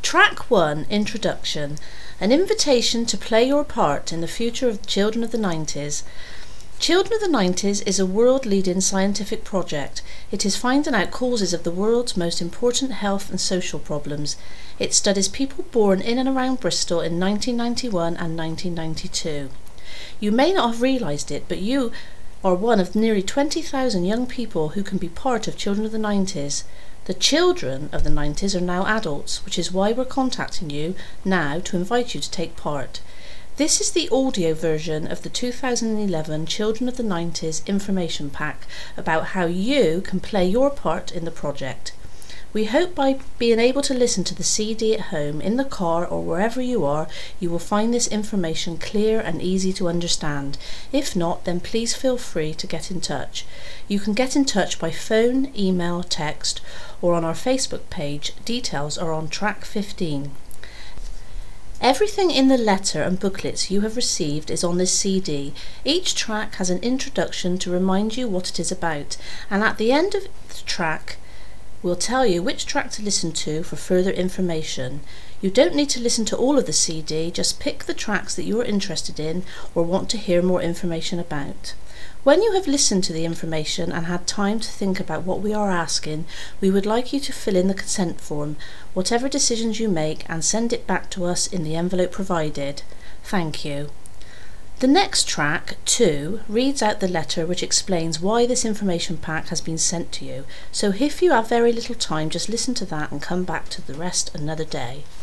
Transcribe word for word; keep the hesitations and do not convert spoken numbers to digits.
Track one, Introduction, an invitation to play your part in the future of Children of the nineties. Children of the nineties is a world-leading scientific project. It is finding out causes of the world's most important health and social problems. It studies people born in and around Bristol in nineteen ninety-one and nineteen ninety-two. You may not have realised it, but you are one of nearly twenty thousand young people who can be part of Children of the nineties. The children of the nineties are now adults, which is why we're contacting you now to invite you to take part. This is the audio version of the two thousand eleven Children of the nineties information pack about how you can play your part in the project. We hope by being able to listen to the C D at home, in the car or wherever you are, you will find this information clear and easy to understand. If not, then please feel free to get in touch. You can get in touch by phone, email, text, or on our Facebook page. Details are on track fifteen. Everything in the letter and booklets you have received is on this C D. Each track has an introduction to remind you what it is about, and at the end of the track we'll tell you which track to listen to for further information. You don't need to listen to all of the C D, just pick the tracks that you are interested in or want to hear more information about. When you have listened to the information and had time to think about what we are asking, we would like you to fill in the consent form, whatever decisions you make, and send it back to us in the envelope provided. Thank you. The next track, two, reads out the letter which explains why this information pack has been sent to you. So if you have very little time, just listen to that and come back to the rest another day.